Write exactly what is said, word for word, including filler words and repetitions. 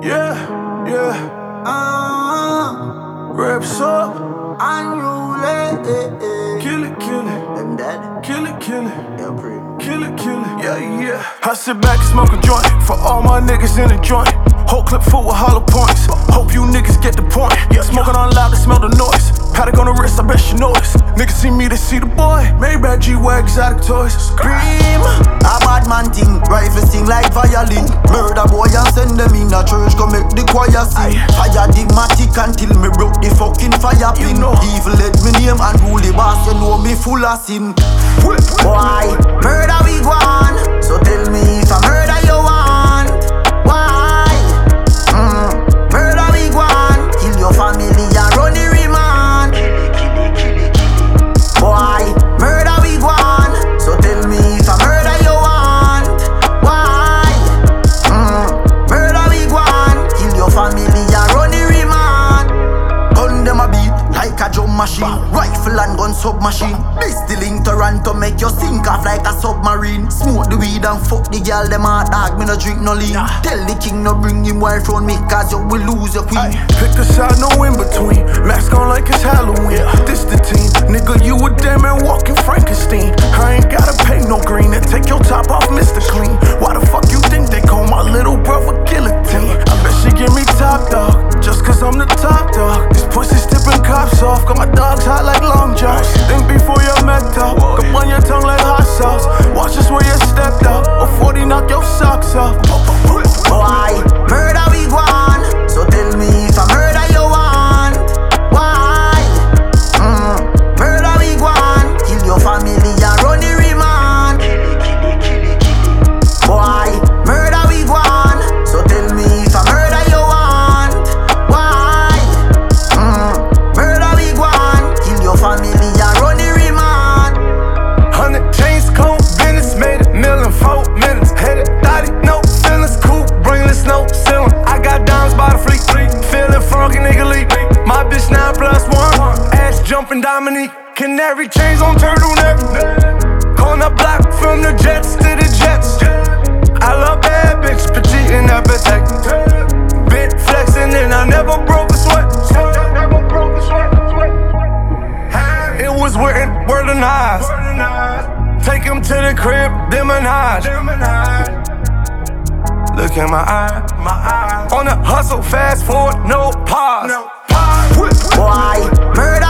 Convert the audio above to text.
Yeah, yeah. Ah, Reps up. unruly. Kill it, kill it. Them dead. Kill it, kill it. Yeah, pretty. Kill it, kill it. Yeah, yeah. I sit back and smoke a joint for all my niggas in the joint. Whole clip full with hollow points. Hope you niggas get the point. Smoking on loud to smell the noise. Paddock on the wrist, I bet you know this. Niggas see me, they see the boy. Maybach, G-Wag, exotic toys. Scream, a bad man thing. Rifle sing like violin. Murder boy and send them in a church. Go make the choir sing. Fire digmatic until me broke the fucking fire pin. You know. Evil let me name and rule the boss. You know me full of sin. Boy, murder we go on. So tell me if I murder you want. Why? Mm, murder we go on. Kill your family and run the remand. Boy, murder we go on. So tell me if I murder you want. Why? Mm, murder we go on. Kill your family and run the remand. Gun them a beat like a drum machine. Rifle and gun submachine. This the link to run to make you sink off like a submarine. Smoke the weed and fuck the girl, them hard dog, me no drink no lean. Tell the king no bring him wife round me, cause you will lose your queen. Pick a side, no in between. Mask on like it's Halloween. This the team. Nigga, you a damn man walking Frankenstein. I ain't gotta pay no green and take your top off, Mister Clean. Why the fuck you think they call my little brother guillotine? I bet she give me top dog, just cause I'm the top dog. This pussy tipping cops off, got my dogs hot like Long Johns. Think before you're met up, come on your tongue like hot sauce. Watch this where you stepped up, or forty knock your socks off. Why? Murder we go on. So tell me if I murder you want. Why? Mm, murder we go on. Kill your family and run the remand. Why? Murder we go on. So tell me if I murder you want. Why? Mm, murder we go on. Kill your family and run the remand. Hundred chains, cold business, made a million four minutes. Headed thotty, no feelings, cool, brainless, no ceiling. I got diamonds by the fleet, feeling funky, nigga leak. My bitch nine plus one, ass jumping Dominique. Canary chains on turtleneck. On the block from the jets to the jets. I love bad bitch, petite and appetite. Bit flexing and I never broke a sweat. Never broke a sweat. It was written, word and eyes. Take him to the crib, demonize. Look in my eye, my eye. On the hustle, fast forward, no pause. Why? Murder